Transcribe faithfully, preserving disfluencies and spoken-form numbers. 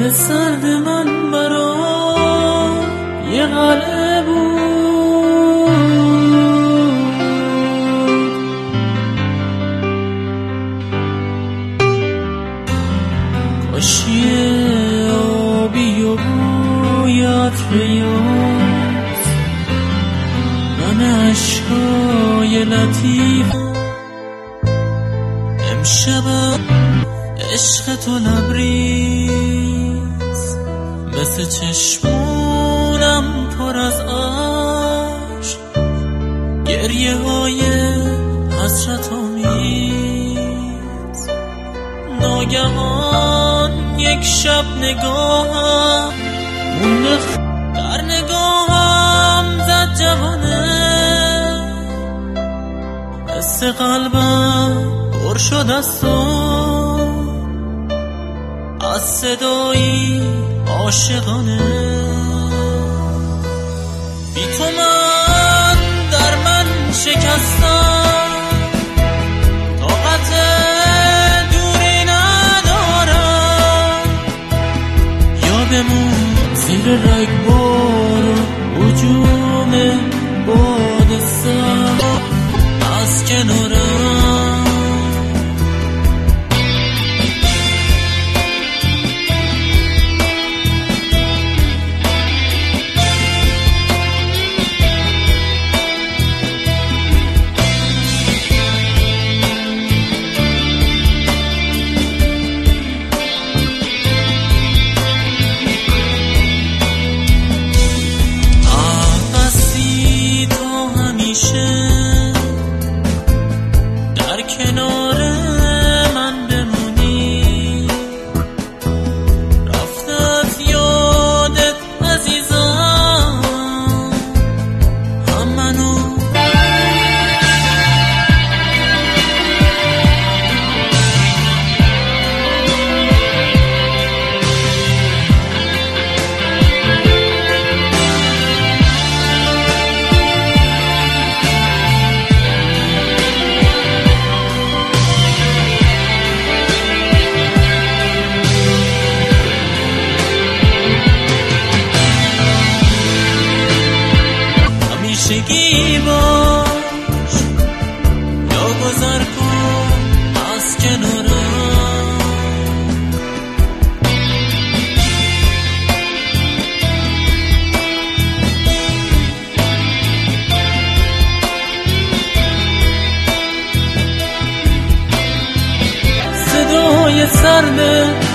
دل سرد من برا یه قلعه بود، کاش یه آبی و بوی عطر یاس من عشقای لطیف امشبم عشق تو لبریز مثل چشمونم پر از عشق، گریه های حسرت آمیز. ناگهان یک شب نگاهم مونده در نگاهم زد جوانه، حس قلبم پر شد از تو، از صدایی عاشقانه. بی تو من در من شکستم، طاقت دوری ندارم، یا بمون زیر رگبار و هجوم باد سرد از کنارم. در کنار من بمونی، رفتت یادت عزیزم هم منو. همیشگی باش یا گذر کن از کنارم. صدای سرد